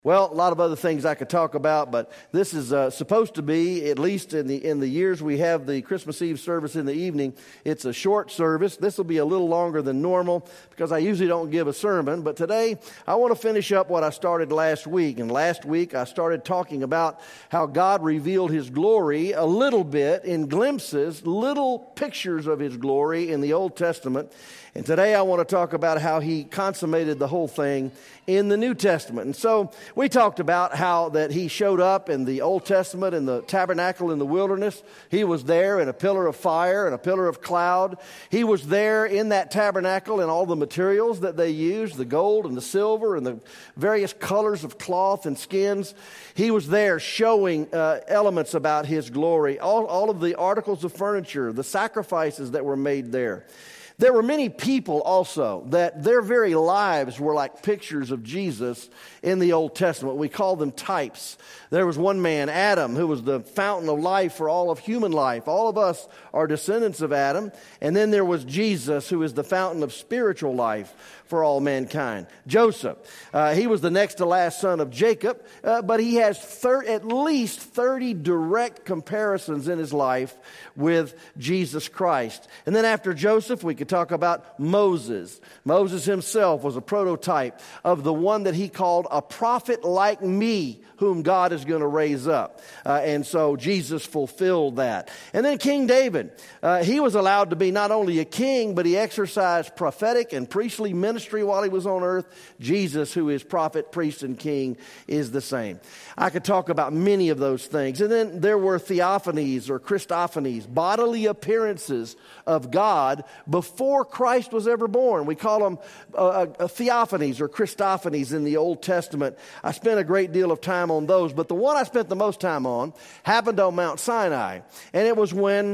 Well, a lot of other things I could talk about, but this is supposed to be, at least in the years we have the Christmas Eve service in the evening, it's a short service. This will be a little longer than normal because I usually don't give a sermon. But today, I want to finish up what I started last week. And last week, I started talking about how God revealed His glory a little bit in glimpses, little pictures of His glory in the Old Testament. And today I want to talk about how He consummated the whole thing in the New Testament. And so we talked about how that He showed up in the Old Testament in the tabernacle in the wilderness. He was there in a pillar of fire and a pillar of cloud. He was there in that tabernacle and all the materials that they used, the gold and the silver and the various colors of cloth and skins. He was there showing elements about His glory, all of the articles of furniture, the sacrifices that were made there. There were many people also that their very lives were like pictures of Jesus in the Old Testament. We call them types. There was one man, Adam, who was the fountain of life for all of human life. All of us are descendants of Adam. And then there was Jesus, who is the fountain of spiritual life for all mankind. Joseph, he was the next to last son of Jacob, but he has at least 30 direct comparisons in his life with Jesus Christ. And then after Joseph, we could talk about Moses. Moses himself was a prototype of the one that he called a prophet like me, whom God is going to raise up. And so Jesus fulfilled that. And then King David, he was allowed to be not only a king, but he exercised prophetic and priestly ministry while he was on earth. Jesus, who is prophet, priest, and king, is the same. I could talk about many of those things. And then there were theophanies or Christophanies, bodily appearances of God before Christ was ever born. We call them theophanies or Christophanies in the Old Testament. I spent a great deal of time on those, but the one I spent the most time on happened on Mount Sinai. And it was when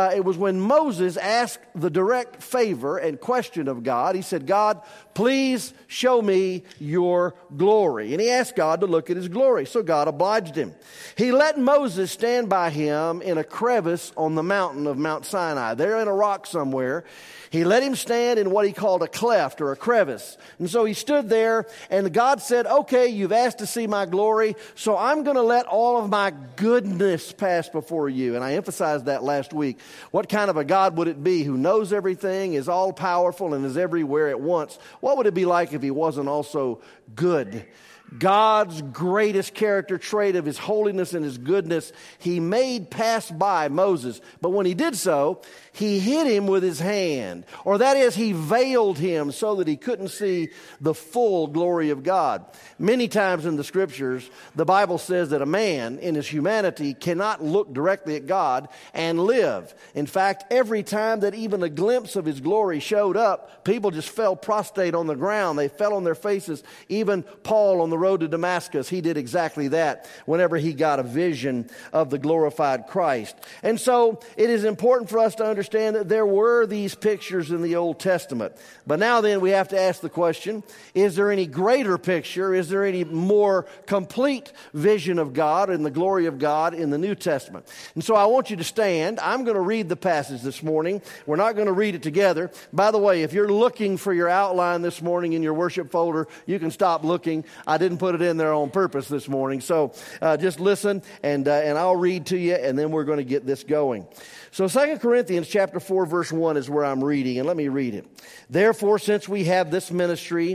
Moses asked the direct favor and question of God. He said, God, please show me your glory. And he asked God to look at His glory. So God obliged him. He let Moses stand by him in a crevice on the mountain of Mount Sinai. There in a rock somewhere. He let him stand in what he called a cleft or a crevice. And so he stood there, and God said, okay, you've asked to see my glory, so I'm going to let all of my goodness pass before you. And I emphasized that last week. What kind of a God would it be who knows everything, is all powerful, and is everywhere at once? What would it be like if He wasn't also good? God's greatest character trait of His holiness and His goodness, He made pass by Moses. But when He did so, He hid him with His hand. Or that is, He veiled him so that he couldn't see the full glory of God. Many times in the Scriptures, the Bible says that a man in his humanity cannot look directly at God and live. In fact, every time that even a glimpse of His glory showed up, people just fell prostrate on the ground. They fell on their faces. Even Paul on the road to Damascus, he did exactly that whenever he got a vision of the glorified Christ. And so it is important for us to understand that there were these pictures in the Old Testament. But now then we have to ask the question, is there any greater picture? Is there any more complete vision of God and the glory of God in the New Testament? And so I want you to stand. I'm going to read the passage this morning. We're not going to read it together. By the way, if you're looking for your outline this morning in your worship folder, you can stop looking. I didn't put it in there on purpose this morning. So just listen, and I'll read to you, and then we're going to get this going. So 2 Corinthians chapter 4, verse 1 is where I'm reading, and let me read it. Therefore, since we have this ministry,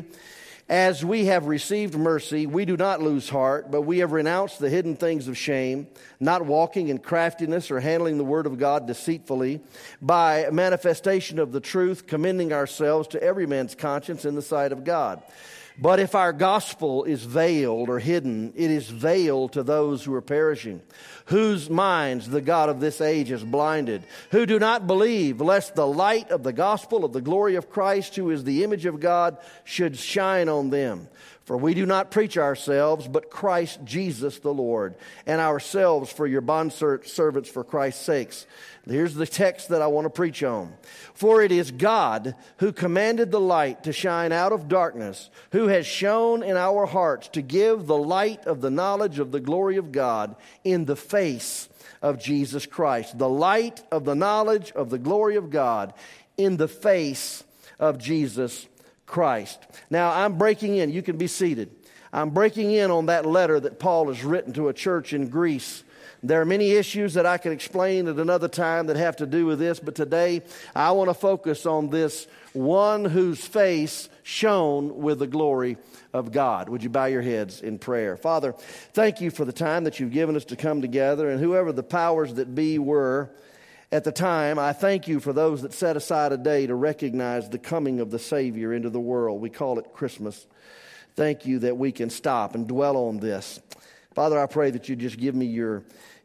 as we have received mercy, we do not lose heart, but we have renounced the hidden things of shame, not walking in craftiness or handling the word of God deceitfully, by manifestation of the truth, commending ourselves to every man's conscience in the sight of God. But if our gospel is veiled or hidden, it is veiled to those who are perishing, whose minds the God of this age has blinded, who do not believe, lest the light of the gospel of the glory of Christ, who is the image of God, should shine on them. For we do not preach ourselves, but Christ Jesus the Lord, and ourselves for your bondservants for Christ's sakes. Here's the text that I want to preach on. For it is God who commanded the light to shine out of darkness, who has shone in our hearts to give the light of the knowledge of the glory of God in the face of Jesus Christ. The light of the knowledge of the glory of God in the face of Jesus Christ. Now, I'm breaking in. You can be seated. I'm breaking in on that letter that Paul has written to a church in Greece. There are many issues that I can explain at another time that have to do with this, but today I want to focus on this one whose face shone with the glory of God. Would you bow your heads in prayer? Father, thank you for the time that you've given us to come together, and whoever the powers that be were at the time, I thank you for those that set aside a day to recognize the coming of the Savior into the world. We call it Christmas. Thank you that we can stop and dwell on this. Father, I pray that you just give me your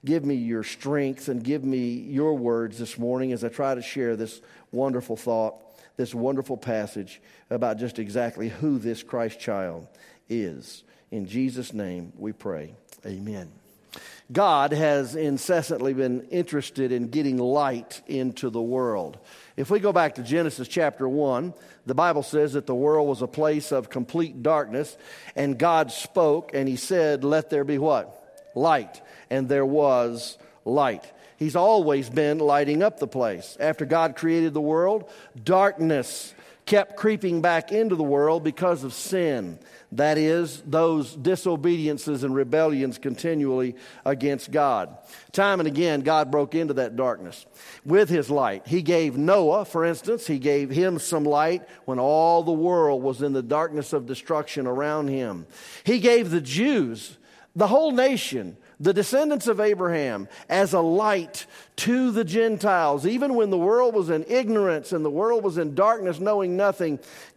strength and give me your words this morning as I try to share this wonderful thought, this wonderful passage about just exactly who this Christ child is. In Jesus' name we pray. Amen. God has incessantly been interested in getting light into the world. If we go back to Genesis chapter 1, the Bible says that the world was a place of complete darkness, and God spoke, and he said, "Let there be" what? Light. And there was light. He's always been lighting up the place. After God created the world, darkness kept creeping back into the world because of sin. That is, those disobediences and rebellions continually against God. Time and again, God broke into that darkness with his light. He gave Noah, for instance, he gave him some light when all the world was in the darkness of destruction around him. He gave the Jews, the whole nation, the descendants of Abraham, as a light to the Gentiles. Even when the world was in ignorance and the world was in darkness, knowing nothing,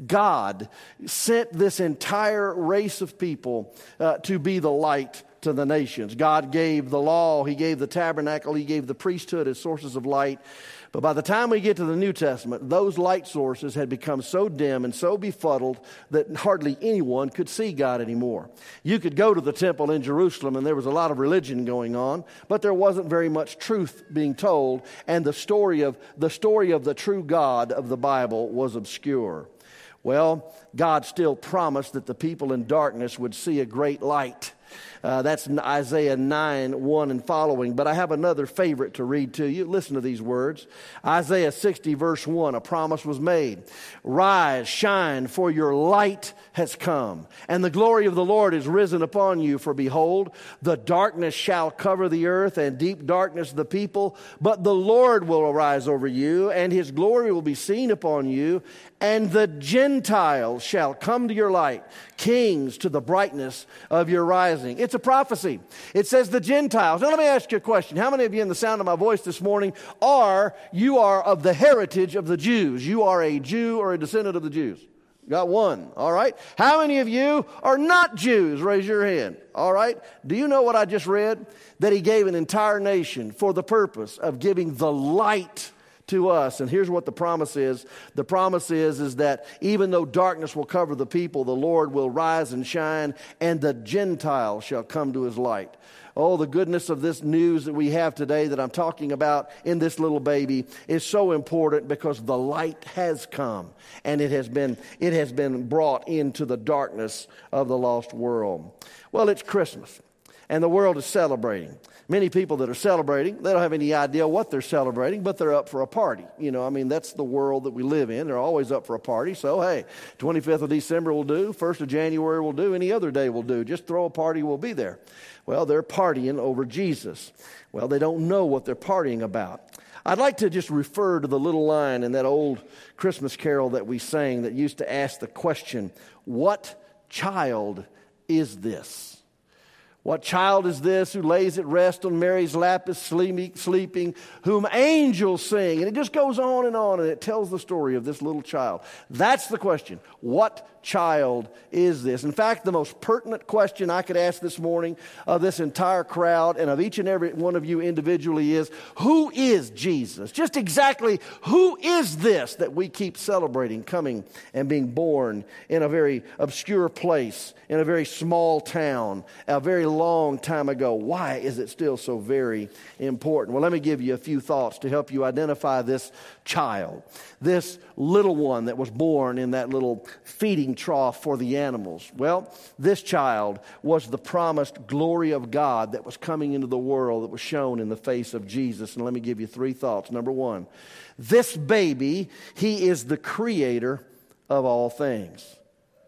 God sent this entire race of people to be the light to the nations. God gave the law, he gave the tabernacle, he gave the priesthood as sources of light. But by the time we get to the New Testament, those light sources had become so dim and so befuddled that hardly anyone could see God anymore. You could go to the temple in Jerusalem and there was a lot of religion going on, but there wasn't very much truth being told, and the story of the true God of the Bible was obscure. Well, God still promised that the people in darkness would see a great light. That's Isaiah 9, 1 and following. But I have another favorite to read to you. Listen to these words. Isaiah 60, verse 1, a promise was made. "Rise, shine, for your light has come, and the glory of the Lord is risen upon you. For behold, the darkness shall cover the earth, and deep darkness the people. But the Lord will arise over you, and his glory will be seen upon you. And the Gentiles shall come to your light, kings to the brightness of your rising." It's a prophecy. It says the Gentiles. Now let me ask you a question. How many of you in the sound of my voice this morning are of the heritage of the Jews? You are a Jew or a descendant of the Jews? Got one. All right. How many of you are not Jews? Raise your hand. All right. Do you know what I just read? That he gave an entire nation for the purpose of giving the light to us. And here's what the promise is. The promise is that even though darkness will cover the people, the Lord will rise and shine, and the Gentiles shall come to his light. Oh, the goodness of this news that we have today that I'm talking about in this little baby is so important, because the light has come, and it has been brought into the darkness of the lost world. Well, it's Christmas, and the world is celebrating. Many people that are celebrating, they don't have any idea what they're celebrating, but they're up for a party. That's the world that we live in. They're always up for a party. So, hey, 25th of December will do, 1st of January will do, any other day will do. Just throw a party, we'll be there. Well, they're partying over Jesus. Well, they don't know what they're partying about. I'd like to just refer to the little line in that old Christmas carol that we sang that used to ask the question, "What child is this? What child is this who lays at rest on Mary's lap is sleeping, whom angels sing?" And it just goes on, and it tells the story of this little child. That's the question. What child is this? In fact, the most pertinent question I could ask this morning of this entire crowd and of each and every one of you individually is, who is Jesus? Just exactly who is this that we keep celebrating coming and being born in a very obscure place, in a very small town, a very long time ago? Why is it still so very important? Well, let me give you a few thoughts to help you identify this child, this little one that was born in that little feeding trough for the animals. Well, this child was the promised glory of God that was coming into the world, that was shown in the face of Jesus. And let me give you three thoughts. Number one, this baby, he is the creator of all things.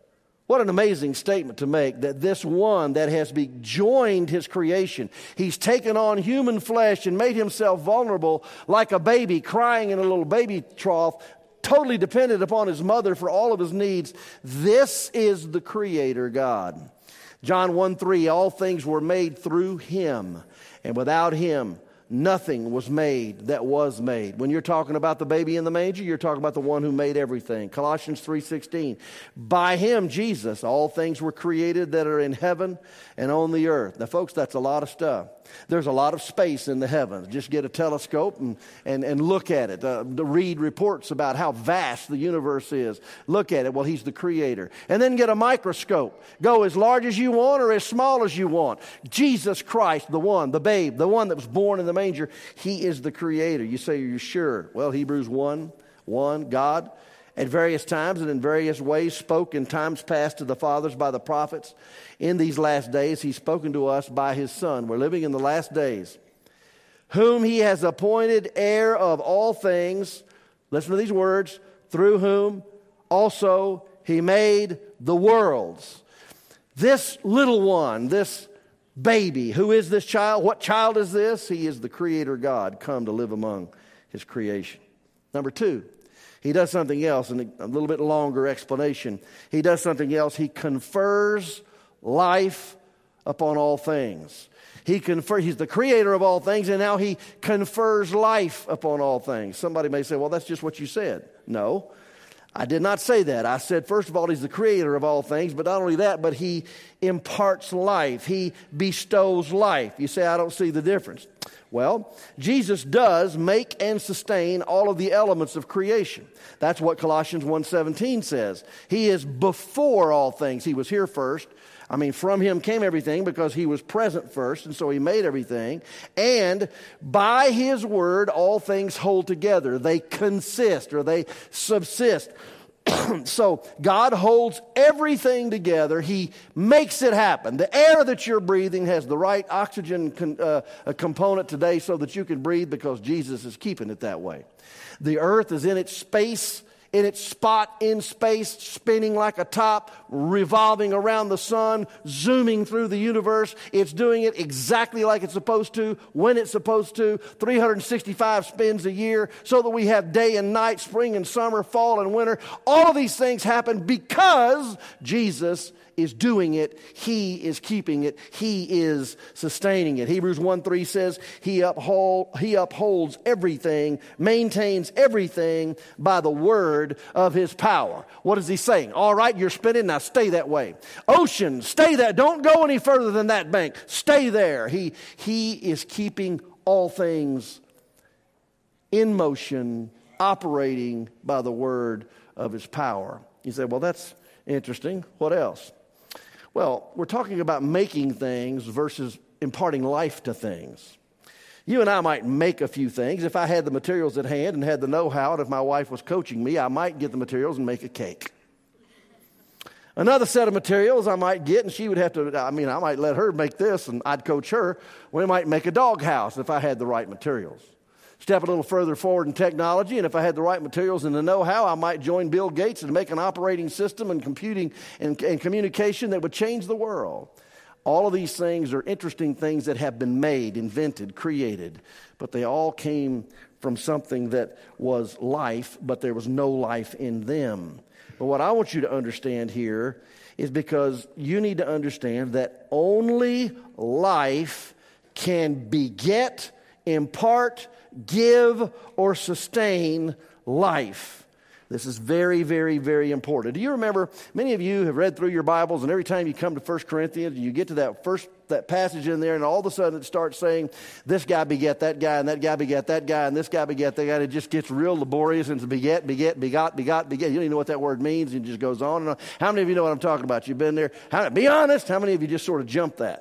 What an amazing statement to make, that this one that has joined his creation, he's taken on human flesh and made himself vulnerable like a baby crying in a little baby trough, totally dependent upon his mother for all of his needs. This is the Creator God. John 1:3, all things were made through him, and without him nothing was made that was made. When you're talking about the baby in the manger, you're talking about the one who made everything. Colossians 3:16, by him, Jesus, all things were created that are in heaven and on the earth. Now, folks, that's a lot of stuff. There's a lot of space in the heavens. Just get a telescope and look at it. Read reports about how vast the universe is. Look at it. Well, he's the Creator. And then get a microscope. Go as large as you want or as small as you want. Jesus Christ, the one, the babe, the one that was born in the manger, he is the Creator. You say, are you sure? Well, Hebrews 1:1, God at various times and in various ways spoke in times past to the fathers by the prophets. In these last days, he's spoken to us by his Son. We're living in the last days. Whom he has appointed heir of all things. Listen to these words. Through whom also he made the worlds. This little one, this baby, who is this child? What child is this? He is the Creator God come to live among his creation. Number two, he does something else, and a little bit longer explanation. He does something else. He confers life upon all things. He's the Creator of all things, and now he confers life upon all things. Somebody may say, well, that's just what you said. No, I did not say that. I said, first of all, he's the Creator of all things, but not only that, but he imparts life. He bestows life. You say, I don't see the difference. Well, Jesus does make and sustain all of the elements of creation. That's what Colossians 1:17 says. He is before all things. He was here first. From him came everything because he was present first, and so he made everything. And by his word, all things hold together. They consist, or they subsist. So God holds everything together. He makes it happen. The air that you're breathing has the right oxygen component today so that you can breathe, because Jesus is keeping it that way. The earth is in its space, in its spot in space, spinning like a top, revolving around the sun, zooming through the universe. It's doing it exactly like it's supposed to, when it's supposed to, 365 spins a year, so that we have day and night, spring and summer, fall and winter. All of these things happen because Jesus is doing it. He is keeping it. He is sustaining it. Hebrews 1:3 says he upholds everything, maintains everything by the word of his power. What is he saying? All right, you're spinning, now stay that way. Ocean, stay there. Don't go any further than that bank. Stay there. He is keeping all things in motion, operating by the word of his power. You say, well, that's interesting. What else? Well, we're talking about making things versus imparting life to things. You and I might make a few things. If I had the materials at hand and had the know-how, and if my wife was coaching me, I might get the materials and make a cake. Another set of materials I might get, and she would have to, I might let her make this, and I'd coach her. We might make a doghouse if I had the right materials. Step a little further forward in technology, and if I had the right materials and the know-how, I might join Bill Gates and make an operating system and computing and communication that would change the world. All of these things are interesting things that have been made, invented, created, but they all came from something that was life, but there was no life in them. But what I want you to understand here is, because you need to understand that only life can beget, impart, give, or sustain life. This is very, very, very important. Do you remember, many of you have read through your Bibles, and every time you come to 1 Corinthians, you get to that passage in there, and all of a sudden it starts saying, this guy beget that guy, and that guy beget that guy, and this guy beget that guy, and it just gets real laborious, and it's beget, begot. You don't even know what that word means, and it just goes on and on. How many of you know what I'm talking about? You've been there. Be honest, how many of you just sort of jumped that?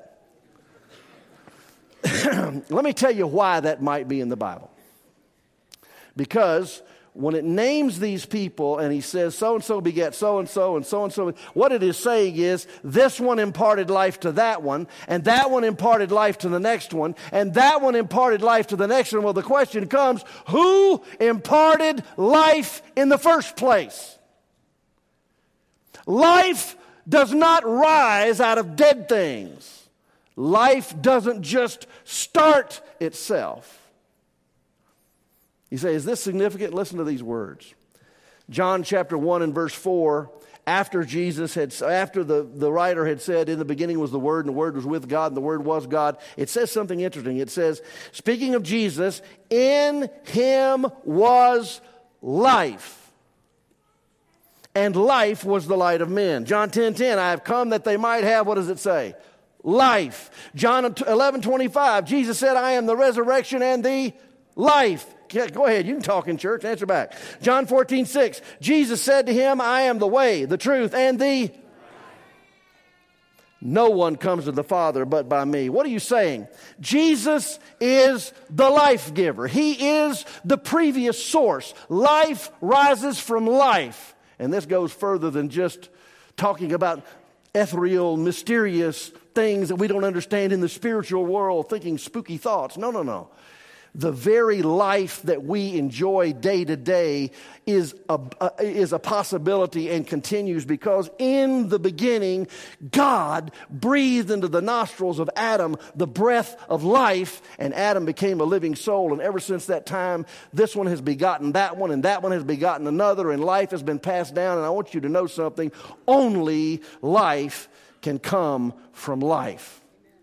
Let me tell you why that might be in the Bible. Because when it names these people and he says so-and-so begat so-and-so and so-and-so, what it is saying is this one imparted life to that one, and that one imparted life to the next one, and that one imparted life to the next one. Well, the question comes, who imparted life in the first place? Life does not rise out of dead things. Life doesn't just start itself. You say, is this significant? Listen to these words. John chapter 1 and verse 4, after the writer had said, in the beginning was the Word, and the Word was with God, and the Word was God, it says something interesting. It says, speaking of Jesus, in him was life, and life was the light of men. John 10:10, I have come that they might have, what does it say? Life. John 11:25, Jesus said, I am the resurrection and the life. Go ahead, you can talk in church, answer back. John 14:6, Jesus said to him, I am the way, the truth, and the... No one comes to the Father but by me. What are you saying? Jesus is the life giver. He is the previous source. Life rises from life. And this goes further than just talking about ethereal, mysterious things that we don't understand in the spiritual world, thinking spooky thoughts. No. The very life that we enjoy day to day is a possibility and continues because in the beginning, God breathed into the nostrils of Adam the breath of life, and Adam became a living soul. And ever since that time, this one has begotten that one, and that one has begotten another, and life has been passed down. And I want you to know something. Only life can come from life.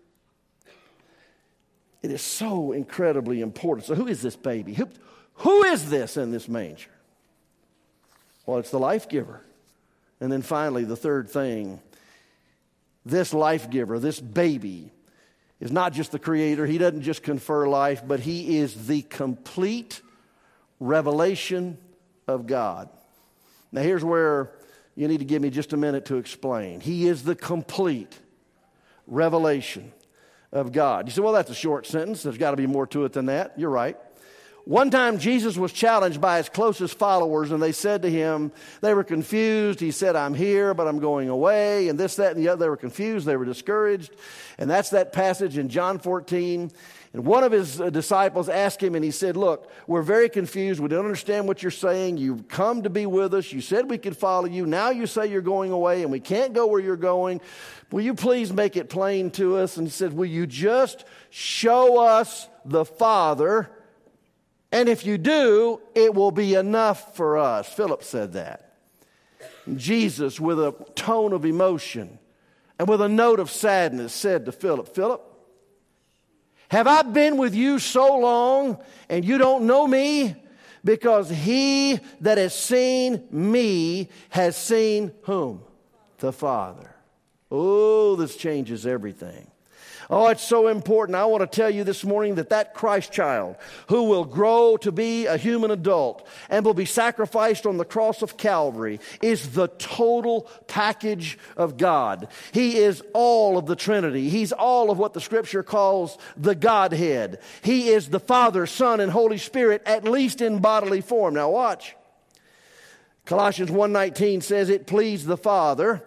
It is so incredibly important. So who is this baby? Who is this in this manger? Well, it's the life giver. And then finally, the third thing, this life giver, this baby, is not just the creator. He doesn't just confer life, but he is the complete revelation of God. Now, here's where you need to give me just a minute to explain. He is the complete revelation of God. You say, well, that's a short sentence. There's got to be more to it than that. You're right. One time Jesus was challenged by his closest followers, and they said to him, they were confused. He said, I'm here, but I'm going away, and this, that, and the other. They were confused. They were discouraged. And that's that passage in John 14. And one of his disciples asked him, and he said, look, we're very confused. We don't understand what you're saying. You've come to be with us. You said we could follow you. Now you say you're going away, and we can't go where you're going. Will you please make it plain to us? And he said, will you just show us the Father? And if you do, it will be enough for us. Philip said that. And Jesus, with a tone of emotion and with a note of sadness, said to Philip, Philip, have I been with you so long and you don't know me? Because he that has seen me has seen whom? The Father. Oh, this changes everything. Oh, it's so important. I want to tell you this morning that Christ child who will grow to be a human adult and will be sacrificed on the cross of Calvary is the total package of God. He is all of the Trinity. He's all of what the Scripture calls the Godhead. He is the Father, Son, and Holy Spirit, at least in bodily form. Now watch. Colossians 1:19 says, it pleased the Father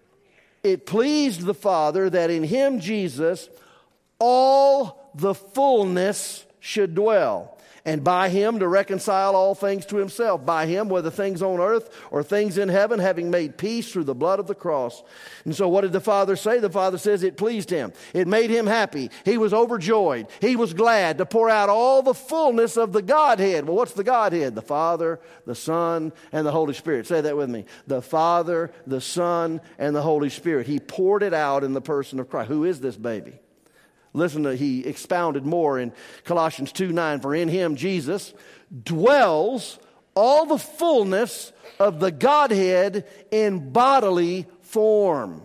that in him, Jesus, all the fullness should dwell, and by him to reconcile all things to himself. By him, whether things on earth or things in heaven, having made peace through the blood of the cross. And so what did the Father say? The Father says it pleased him. It made him happy. He was overjoyed. He was glad to pour out all the fullness of the Godhead. Well, what's the Godhead? The Father, the Son, and the Holy Spirit. Say that with me. The Father, the Son, and the Holy Spirit. He poured it out in the person of Christ. Who is this baby? Listen to, he expounded more in Colossians 2:9. For in him, Jesus, dwells all the fullness of the Godhead in bodily form.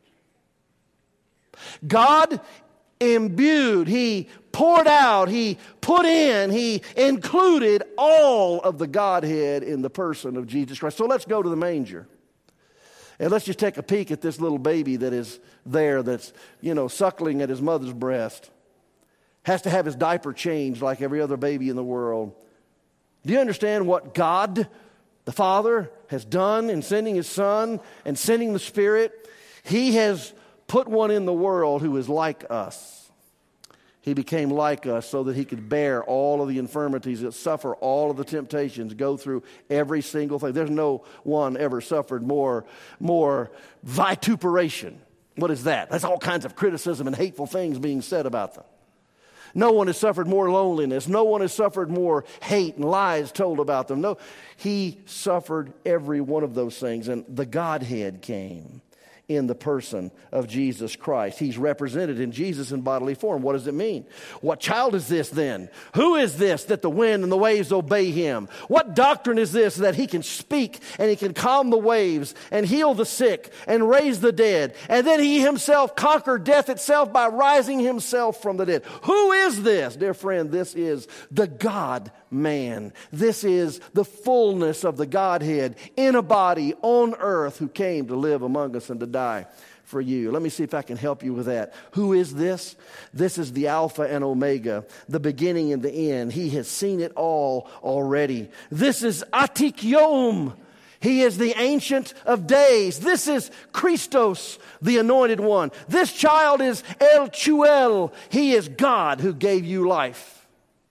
God imbued, he poured out, he put in, he included all of the Godhead in the person of Jesus Christ. So let's go to the manger. And let's just take a peek at this little baby that is there that's, suckling at his mother's breast. Has to have his diaper changed like every other baby in the world. Do you understand what God, the Father, has done in sending his Son and sending the Spirit? He has put one in the world who is like us. He became like us so that he could bear all of the infirmities, that suffer all of the temptations, go through every single thing. There's no one ever suffered more vituperation. What is that? That's all kinds of criticism and hateful things being said about them. No one has suffered more loneliness. No one has suffered more hate and lies told about them. No, he suffered every one of those things. And the Godhead came in the person of Jesus Christ. He's represented in Jesus in bodily form. What does it mean? What child is this then? Who is this that the wind and the waves obey him? What doctrine is this that he can speak and he can calm the waves and heal the sick and raise the dead? And then he himself conquered death itself by rising himself from the dead. Who is this? Dear friend, this is the God-man. This is the fullness of the Godhead in a body on earth who came to live among us and to die for you. Let me see if I can help you with that. Who is this? This is the Alpha and Omega, the beginning and the end. He has seen it all already. This is Atik Yom. He is the Ancient of Days. This is Christos, the Anointed One. This child is El Chuel. He is God who gave you life.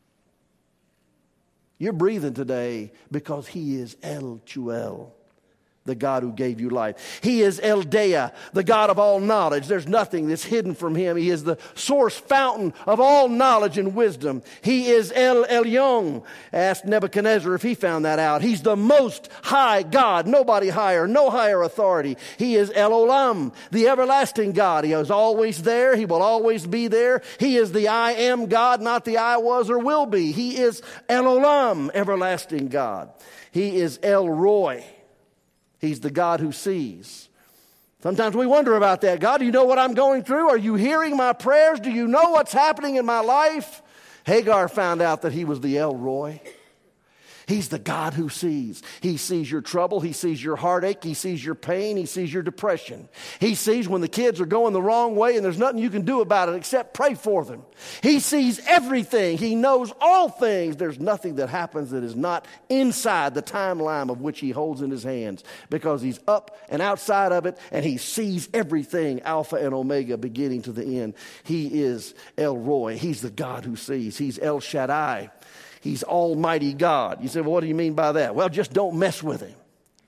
You're breathing today because he is El Chuel, the God who gave you life. He is El Dea, the God of all knowledge. There's nothing that's hidden from him. He is the source fountain of all knowledge and wisdom. He is El Elyon. Ask Nebuchadnezzar if he found that out. He's the most high God. Nobody higher, no higher authority. He is El Olam, the everlasting God. He is always there. He will always be there. He is the I am God, not the I was or will be. He is El Olam, everlasting God. He is El Roy. He's the God who sees. Sometimes we wonder about that. God, do you know what I'm going through? Are you hearing my prayers? Do you know what's happening in my life? Hagar found out that he was the El Roy. He's the God who sees. He sees your trouble. He sees your heartache. He sees your pain. He sees your depression. He sees when the kids are going the wrong way and there's nothing you can do about it except pray for them. He sees everything. He knows all things. There's nothing that happens that is not inside the timeline of which he holds in his hands, because he's up and outside of it and he sees everything, Alpha and Omega, beginning to the end. He is El Roy. He's the God who sees. He's El Shaddai. He's Almighty God. You say, well, what do you mean by that? Well, just don't mess with him.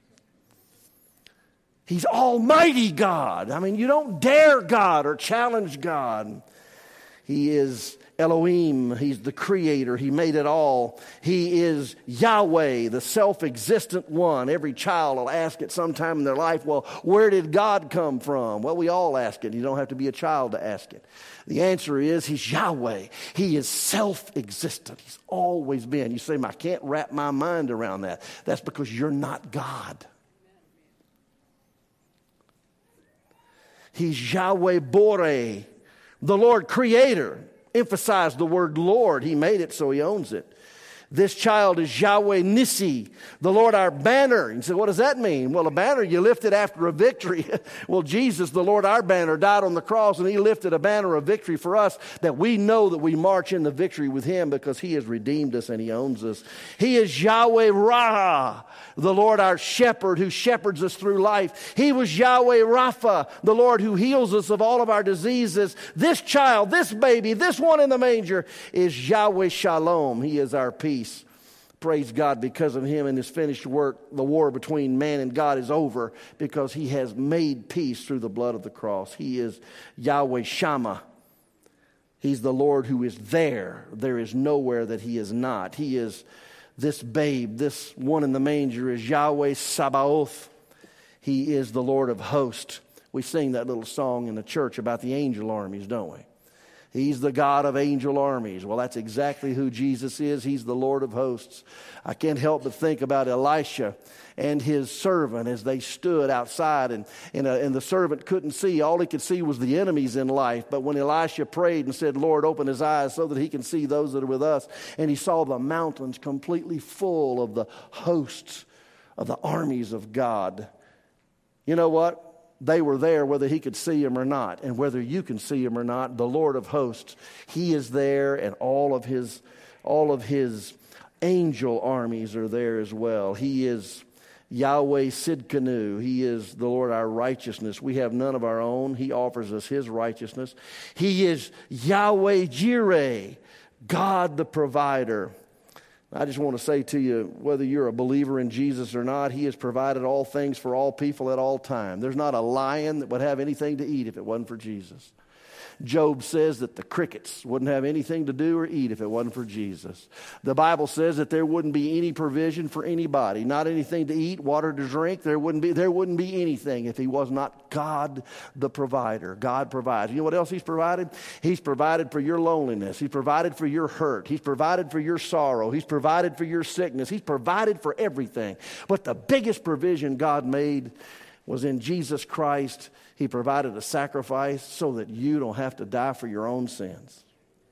He's Almighty God. I mean, you don't dare God or challenge God. He is Elohim. He's the creator. He made it all. He is Yahweh, the self-existent one. Every child will ask at some time in their life, well, where did God come from? Well, we all ask it. You don't have to be a child to ask it. The answer is he's Yahweh. He is self-existent. He's always been. You say, I can't wrap my mind around that. That's because you're not God. He's Yahweh Boreh, the Lord Creator. Emphasize the word Lord. He made it, so he owns it. This child is Yahweh Nissi, the Lord our banner. You say, what does that mean? Well, a banner you lift it after a victory. Well, Jesus, the Lord our banner, died on the cross, and he lifted a banner of victory for us, that we know that we march in the victory with him because he has redeemed us and he owns us. He is Yahweh Ra, the Lord our shepherd who shepherds us through life. He was Yahweh Rapha, the Lord who heals us of all of our diseases. This child, this baby, this one in the manger is Yahweh Shalom. He is our peace. Praise God, because of him and his finished work, the war between man and God is over, because he has made peace through the blood of the cross. He is Yahweh Shammah. He's the Lord who is there. There is nowhere that he is not. He is this babe, this one in the manger is Yahweh Sabaoth. He is the Lord of hosts. We sing that little song in the church about the angel armies, don't we? He's the God of angel armies. Well, that's exactly who Jesus is. He's the Lord of hosts. I can't help but think about Elisha and his servant as they stood outside, and the servant couldn't see. All he could see was the enemies in life. But when Elisha prayed and said, Lord, open his eyes so that he can see those that are with us, and he saw the mountains completely full of the hosts of the armies of God. You know what? They were there whether he could see them or not. And whether you can see him or not, the Lord of hosts, he is there, and all of his angel armies are there as well. He is Yahweh Sidkenu. He is the Lord our righteousness. We have none of our own. He offers us His righteousness. He is Yahweh Jireh, God the provider. I just want to say to you, whether you're a believer in Jesus or not, He has provided all things for all people at all time. There's not a lion that would have anything to eat if it wasn't for Jesus. Job says that the crickets wouldn't have anything to do or eat if it wasn't for Jesus. The Bible says that there wouldn't be any provision for anybody, not anything to eat, water to drink. There wouldn't be anything if He was not God the provider. God provides. You know what else He's provided? He's provided for your loneliness. He's provided for your hurt. He's provided for your sorrow. He's provided for your sickness. He's provided for everything. But the biggest provision God made was in Jesus Christ. He provided a sacrifice so that you don't have to die for your own sins.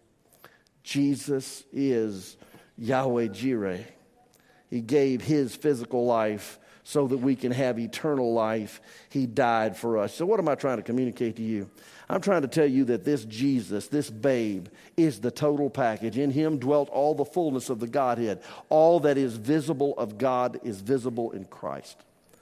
Jesus is Yahweh Jireh. He gave His physical life so that we can have eternal life. He died for us. So what am I trying to communicate to you? I'm trying to tell you that this Jesus, this babe, is the total package. In Him dwelt all the fullness of the Godhead. All that is visible of God is visible in Christ.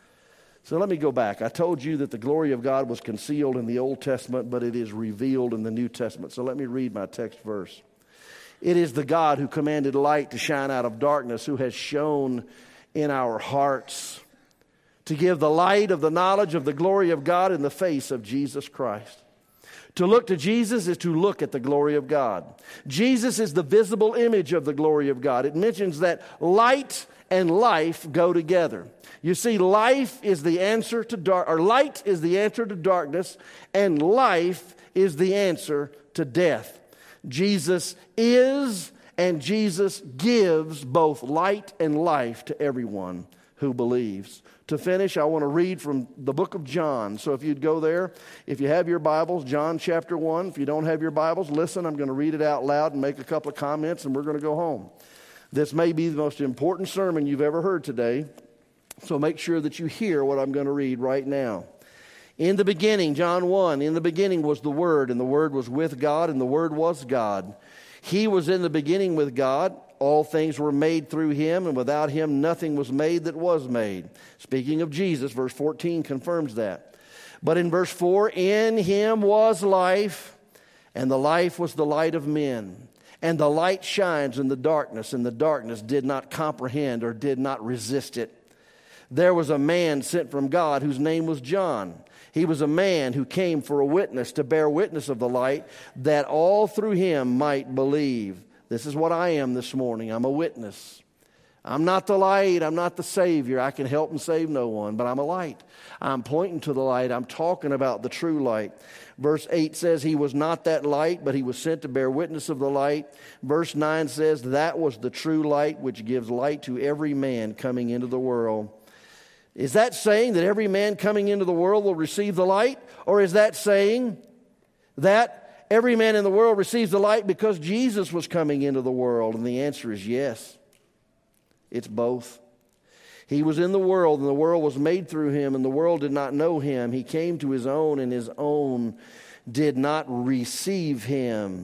So let me go back. I told you that the glory of God was concealed in the Old Testament, but it is revealed in the New Testament. So let me read my text verse. It is the God who commanded light to shine out of darkness, who has shone in our hearts to give the light of the knowledge of the glory of God in the face of Jesus Christ. To look to Jesus is to look at the glory of God. Jesus is the visible image of the glory of God. It mentions that light and life go together. You see, life is the answer to light is the answer to darkness, and life is the answer to death. Jesus is, and Jesus gives both light and life to everyone who believes. To finish, I want to read from the book of John. So if you'd go there, if you have your Bibles, John chapter 1. If you don't have your Bibles, listen, I'm going to read it out loud and make a couple of comments, and we're going to go home. This may be the most important sermon you've ever heard today, so make sure that you hear what I'm going to read right now. In the beginning, John 1, in the beginning was the Word, and the Word was with God, and the Word was God. He was in the beginning with God. All things were made through Him, and without Him nothing was made that was made. Speaking of Jesus, verse 14 confirms that. But in verse 4, in Him was life, and the life was the light of men. And the light shines in the darkness, and the darkness did not comprehend or did not resist it. There was a man sent from God whose name was John. He was a man who came for a witness, to bear witness of the light, that all through him might believe. This is what I am this morning. I'm a witness. I'm not the light. I'm not the Savior. I can help and save no one, but I'm a light. I'm pointing to the light. I'm talking about the true light. Verse 8 says he was not that light, but he was sent to bear witness of the light. Verse 9 says that was the true light which gives light to every man coming into the world. Is that saying that every man coming into the world will receive the light? Or is that saying that every man in the world receives the light because Jesus was coming into the world? And the answer is yes. It's both. He was in the world, and the world was made through Him, and the world did not know Him. He came to His own, and His own did not receive Him.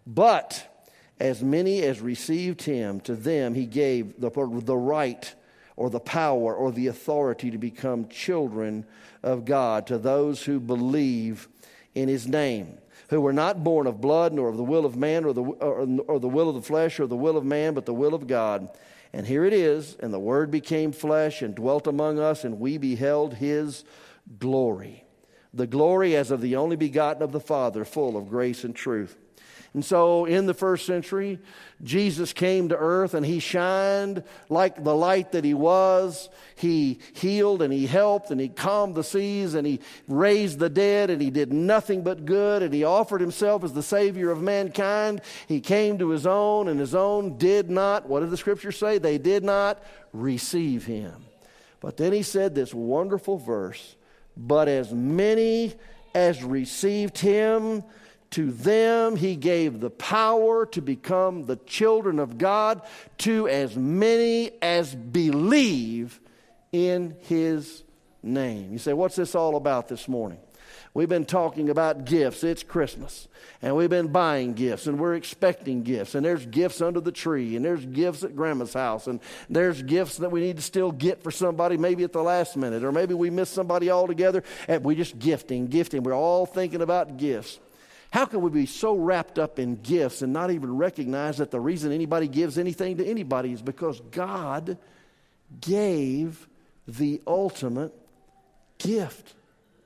But as many as received Him, to them He gave the right or the power or the authority to become children of God, to those who believe in His name, who were not born of blood, nor of the will of man, or the will of the flesh, or the will of man, but the will of God. And here it is, and the Word became flesh and dwelt among us, and we beheld His glory. The glory as of the only begotten of the Father, full of grace and truth. And so in the first century, Jesus came to earth and He shined like the light that He was. He healed and He helped and He calmed the seas and He raised the dead and He did nothing but good, and He offered Himself as the Savior of mankind. He came to His own, and His own did not, what did the Scripture say? They did not receive Him. But then He said this wonderful verse, but as many as received Him, to them He gave the power to become the children of God, to as many as believe in His name. You say, what's this all about this morning? We've been talking about gifts. It's Christmas. And we've been buying gifts, and we're expecting gifts. And there's gifts under the tree, and there's gifts at Grandma's house, and there's gifts that we need to still get for somebody maybe at the last minute, or maybe we miss somebody altogether, and we're just gifting. We're all thinking about gifts. How can we be so wrapped up in gifts and not even recognize that the reason anybody gives anything to anybody is because God gave the ultimate gift?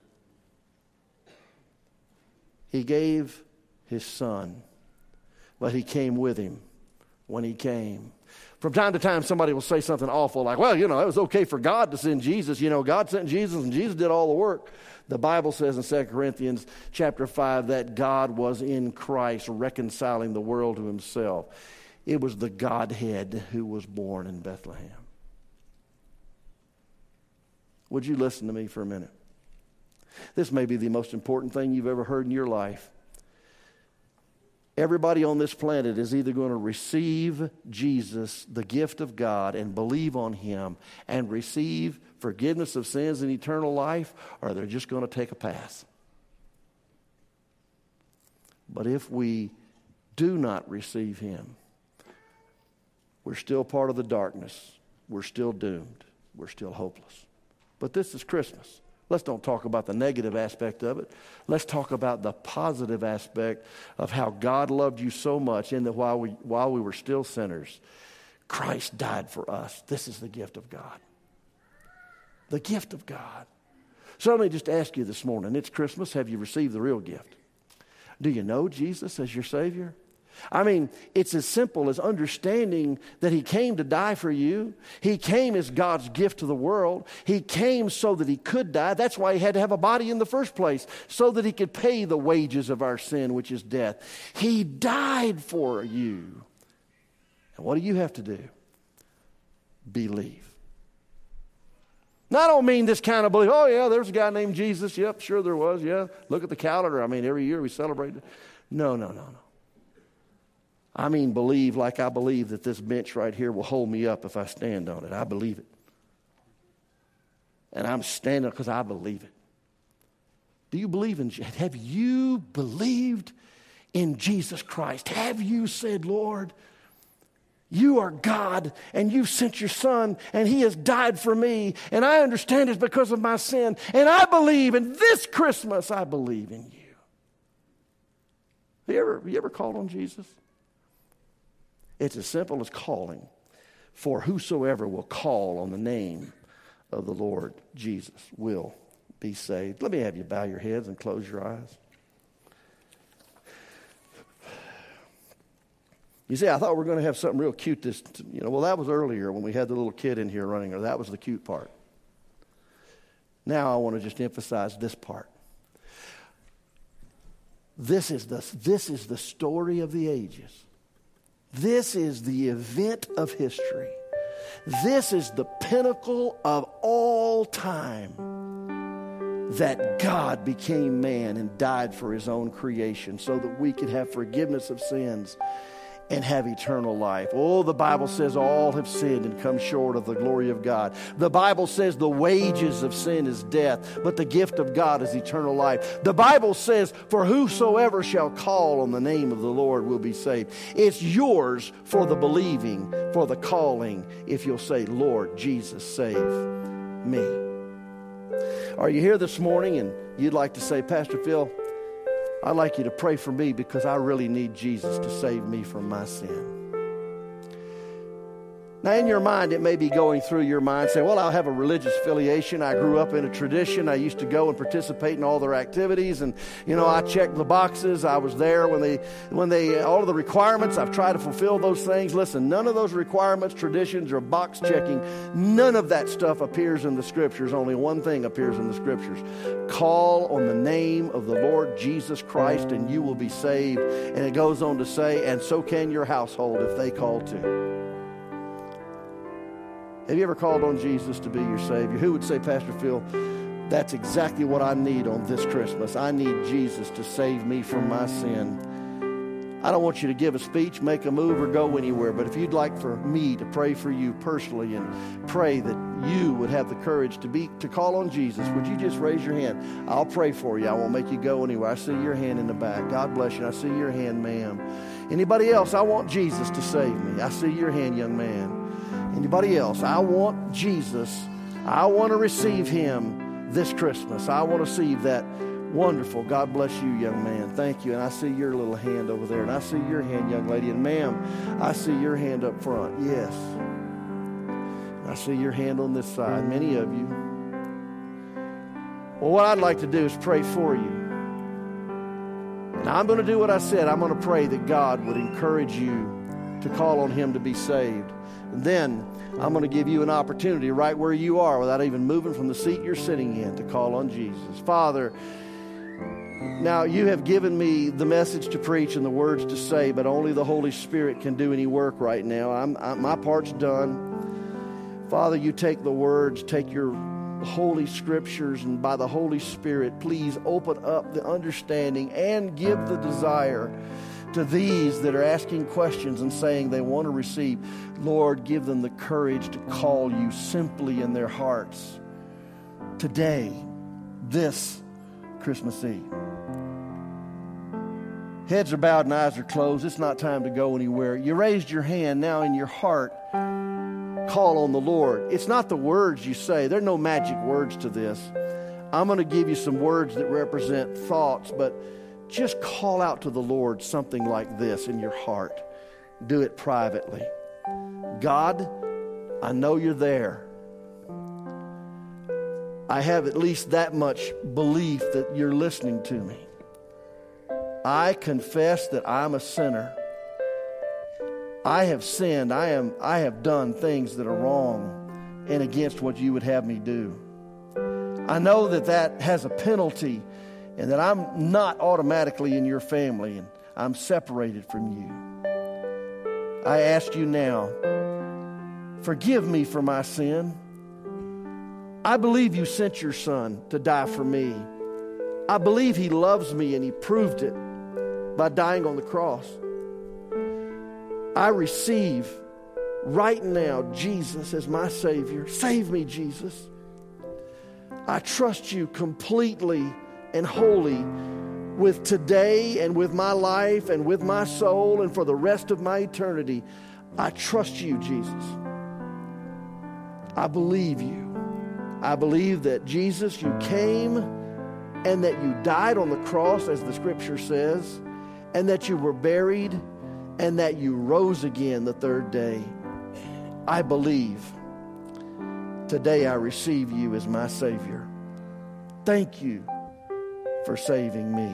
He gave his son, but he came with him when he came. From time to time, somebody will say something awful like, well, it was okay for God to send Jesus. God sent Jesus and Jesus did all the work. The Bible says in 2 Corinthians chapter 5 that God was in Christ reconciling the world to himself. It was the Godhead who was born in Bethlehem. Would you listen to me for a minute? This may be the most important thing you've ever heard in your life. Everybody on this planet is either going to receive Jesus, the gift of God, and believe on him and receive forgiveness of sins and eternal life, or they're just going to take a pass. But if we do not receive him, we're still part of the darkness. We're still doomed. We're still hopeless. But this is Christmas. Let's don't talk about the negative aspect of it. Let's talk about the positive aspect of how God loved you so much, and that while we were still sinners, Christ died for us. This is the gift of God. The gift of God. So let me just ask you this morning, it's Christmas. Have you received the real gift? Do you know Jesus as your Savior? I mean, it's as simple as understanding that he came to die for you. He came as God's gift to the world. He came so that he could die. That's why he had to have a body in the first place, so that he could pay the wages of our sin, which is death. He died for you. And what do you have to do? Believe. Now, I don't mean this kind of belief. Oh, yeah, there's a guy named Jesus. Yep, sure there was. Yeah, look at the calendar. I mean, every year we celebrate it. No. I mean believe like I believe that this bench right here will hold me up if I stand on it. I believe it. And I'm standing because I believe it. Do you believe in Jesus? Have you believed in Jesus Christ? Have you said, Lord, you are God, and you've sent your Son, and he has died for me, and I understand it's because of my sin, and I believe in this Christmas, I believe in you. Have you ever called on Jesus? It's as simple as calling. For whosoever will call on the name of the Lord Jesus will be saved. Let me have you bow your heads and close your eyes. You see, I thought we were going to have something real cute well, that was earlier when we had the little kid in here running, or that was the cute part. Now I want to just emphasize this part. This is the story of the ages. This is the event of history. This is the pinnacle of all time, that God became man and died for his own creation so that we could have forgiveness of sins and have eternal life. Oh, the Bible says all have sinned and come short of the glory of God. The Bible says the wages of sin is death, but the gift of God is eternal life. The Bible says, for whosoever shall call on the name of the Lord will be saved. It's yours for the believing, for the calling, if you'll say, Lord Jesus, save me. Are you here this morning and you'd like to say, Pastor Phil, I'd like you to pray for me because I really need Jesus to save me from my sin. Now, in your mind, it may be going through your mind saying, well, I'll have a religious affiliation. I grew up in a tradition. I used to go and participate in all their activities. And, I checked the boxes. I was there when they all of the requirements. I've tried to fulfill those things. Listen, none of those requirements, traditions, or box checking, none of that stuff appears in the Scriptures. Only one thing appears in the Scriptures. Call on the name of the Lord Jesus Christ and you will be saved. And it goes on to say, and so can your household if they call too. Have you ever called on Jesus to be your Savior? Who would say, Pastor Phil, that's exactly what I need on this Christmas. I need Jesus to save me from my sin. I don't want you to give a speech, make a move, or go anywhere. But if you'd like for me to pray for you personally and pray that you would have the courage to call on Jesus, would you just raise your hand? I'll pray for you. I won't make you go anywhere. I see your hand in the back. God bless you. I see your hand, ma'am. Anybody else? I want Jesus to save me. I see your hand, young man. Anybody else? I want Jesus. I want to receive him this Christmas. I want to receive that wonderful. God bless you, young man. Thank you. And I see your little hand over there. And I see your hand, young lady. And ma'am, I see your hand up front. Yes. I see your hand on this side. Many of you. Well, what I'd like to do is pray for you. And I'm going to do what I said. I'm going to pray that God would encourage you to call on him to be saved. And then I'm going to give you an opportunity right where you are without even moving from the seat you're sitting in to call on Jesus. Father, now you have given me the message to preach and the words to say, but only the Holy Spirit can do any work right now. My part's done. Father, you take the words, take your holy scriptures, and by the Holy Spirit, please open up the understanding and give the desire to these that are asking questions and saying they want to receive. Lord, give them the courage to call you simply in their hearts today, this Christmas Eve. Heads are bowed and eyes are closed. It's not time to go anywhere. You raised your hand. Now in your heart, call on the Lord. It's not the words you say. There are no magic words to this. I'm going to give you some words that represent thoughts, but just call out to the Lord something like this in your heart. Do it privately. God, I know you're there. I have at least that much belief that you're listening to me. I confess that I'm a sinner. I have sinned. I have done things that are wrong and against what you would have me do. I know that has a penalty and that I'm not automatically in your family and I'm separated from you. I ask you now, forgive me for my sin. I believe you sent your son to die for me. I believe he loves me and he proved it by dying on the cross. I receive right now Jesus as my Savior. Save me, Jesus. I trust you completely and wholly with today and with my life and with my soul and for the rest of my eternity. I trust you, Jesus. I believe you. I believe that Jesus, you came and that you died on the cross, as the scripture says, and that you were buried and that you rose again the third day. I believe. Today I receive you as my Savior. Thank you for saving me.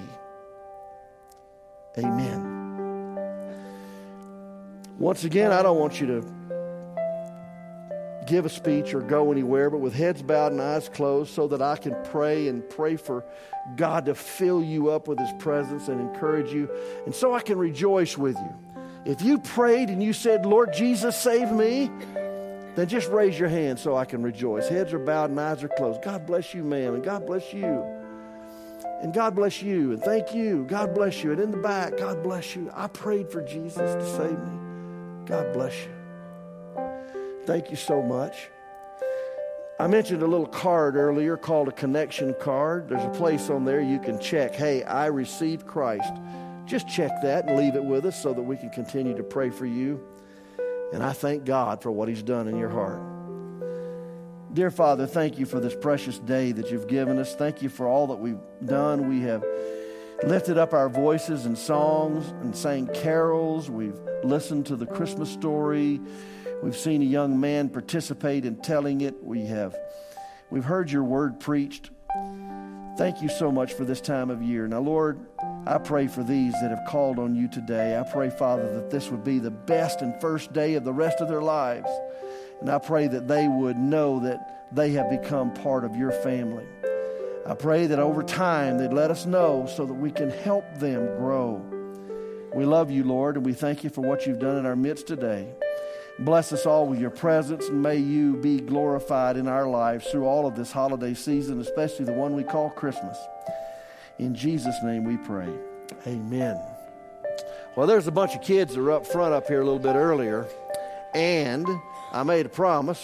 Amen. Once again, I don't want you to give a speech or go anywhere, but with heads bowed and eyes closed so that I can pray and pray for God to fill you up with his presence and encourage you, and so I can rejoice with you. If you prayed and you said, Lord Jesus, save me, then just raise your hand so I can rejoice. Heads are bowed and eyes are closed. God bless you, ma'am, and God bless you. And God bless you, and thank you. God bless you. And in the back, God bless you. I prayed for Jesus to save me. God bless you. Thank you so much. I mentioned a little card earlier called a connection card. There's a place on there you can check, hey, I received Christ. Just check that and leave it with us so that we can continue to pray for you. And I thank God for what he's done in your heart. Dear Father, thank you for this precious day that you've given us. Thank you for all that we've done. We have lifted up our voices in songs and sang carols. We've listened to the Christmas story. We've seen a young man participate in telling it. We've heard your word preached. Thank you so much for this time of year. Now, Lord, I pray for these that have called on you today. I pray, Father, that this would be the best and first day of the rest of their lives. And I pray that they would know that they have become part of your family. I pray that over time they'd let us know so that we can help them grow. We love you, Lord, and we thank you for what you've done in our midst today. Bless us all with your presence, and may you be glorified in our lives through all of this holiday season, especially the one we call Christmas. In Jesus' name we pray. Amen. Well, there's a bunch of kids that are up front up here a little bit earlier, and I made a promise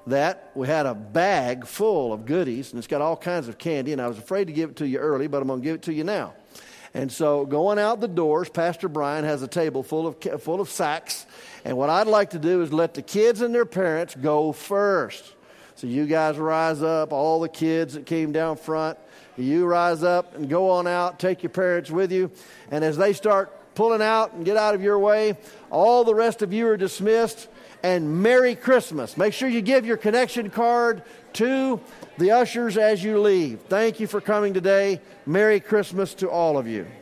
that, we had a bag full of goodies, and it's got all kinds of candy, and I was afraid to give it to you early, but I'm going to give it to you now. And so going out the doors, Pastor Brian has a table full of sacks, and what I'd like to do is let the kids and their parents go first. So you guys rise up, all the kids that came down front, you rise up and go on out, take your parents with you, and as they start pulling out and get out of your way, all the rest of you are dismissed, and Merry Christmas. Make sure you give your connection card to the ushers as you leave. Thank you for coming today. Merry Christmas to all of you.